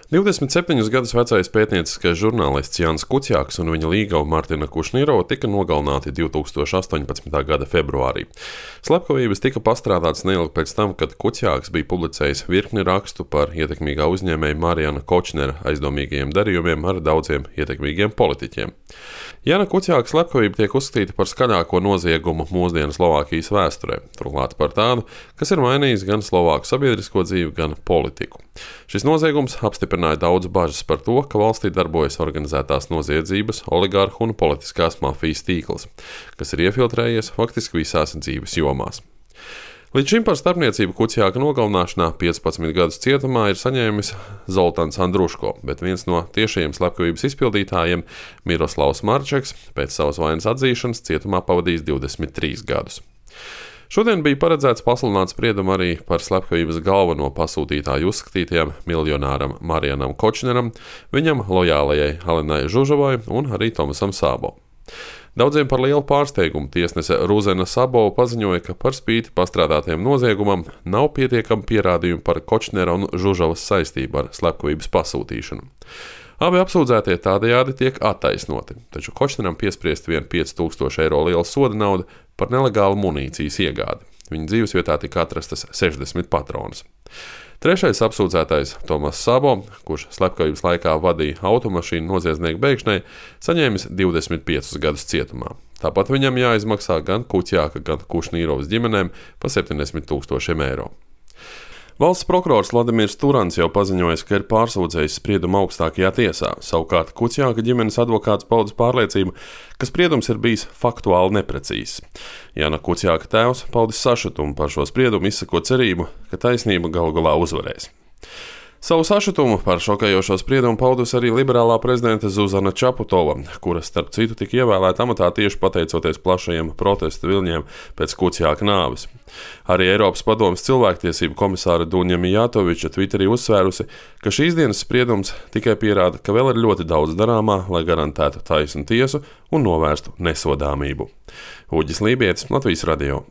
27 gadus vecais pētnieciskais žurnālists Jānis Kucjāks un viņa līgava Martina Kušnirova tika nogalināti 2018. gada februārī. Slepkavības tika pastrādātas neilgi pēc tam, kad Kucjāks bija publicējis virkni rakstu par ietekmīgā uzņēmēja Marijana Kočnera aizdomīgajiem darījumiem ar daudziem ietekmīgiem politiķiem. Jāna Kucjāka slepkavība tiek uzskatīta par skaļāko noziegumu mūsdienu Slovākijas vēsturē, turklāt par tādu, kas ir mainījis gan slovāku sabiedrisko dzīvi, gan politiku. Šis noziegums apstiprināja daudz bažas par to, ka valstī darbojas organizētās noziedzības, oligārhu un politiskās mafijas tīkls, kas ir iefiltrējies faktiski visās dzīves jomās. Līdz šim par starpniecību Kucjāka nogalināšanā 15 gadus cietumā ir saņēmis Zoltans Andruško, bet viens no tiešajiem slepkavības izpildītājiem, Miroslavs Marčeks, pēc savas vainas atzīšanas cietumā pavadījis 23 gadus. Šodien bija paredzēts pasludināt spriedumu arī par slepkavības galveno pasūtītāju uzskatītajam miljonāram Marijanam Kočneram, viņam lojālajai Alenai Žužovai un arī Tomasam Sabo. Daudziem par lielu pārsteigumu tiesnese Ruzena Sabova paziņoja, ka par spīti pastrādātiem noziegumam nav pietiekami pierādījumi par Kočnera un Žužovas saistību ar slepkavības pasūtīšanu. Abi apsūdzētie tādējādi tiek attaisnoti, taču Kočneram piespriest vien 5000 eiro liela soda nauda par nelegālu munīcijas iegādi. Viņa dzīvesvietā tika atrastas 60 patronas. Trešais apsūdzētais Tomas Sabo, kurš slepkavības laikā vadīja automašīnu noziedznieku beigšanai, saņēmis 25 gadus cietumā. Tāpat viņam jāizmaksā gan Kucjāka, gan Kušnīrovas ģimenēm pa 70 000 eiro. Valsts prokurors Vladimirs Turans jau paziņojis, ka ir pārsūdzējis spriedumu augstākajā tiesā. Savukārt Kucjāka ģimenes advokāts paudis pārliecību, ka spriedums ir bijis faktuāli neprecīzs. Jāna Kucjāka tēvs paudis sašutumu par šo spriedumu, izsakot cerību, ka taisnība galu galā uzvarēs. Savu sašutumu par šokējošo spriedumu paudus arī liberālā prezidente Zuzana Čaputova, kura starp citu tika ievēlēta amatā tieši pateicoties plašajiem protestu viļņiem pēc Kucjāka nāves. Arī Eiropas padomes cilvēktiesību komisāra Dunja Mijatoviča Twitterī uzsvērusi, ka šīs dienas spriedums tikai pierāda, ka vēl ir ļoti daudz darāmā, lai garantētu taisnu tiesu un novērstu nesodāmību. Uģis Lībietis, Latvijas radio.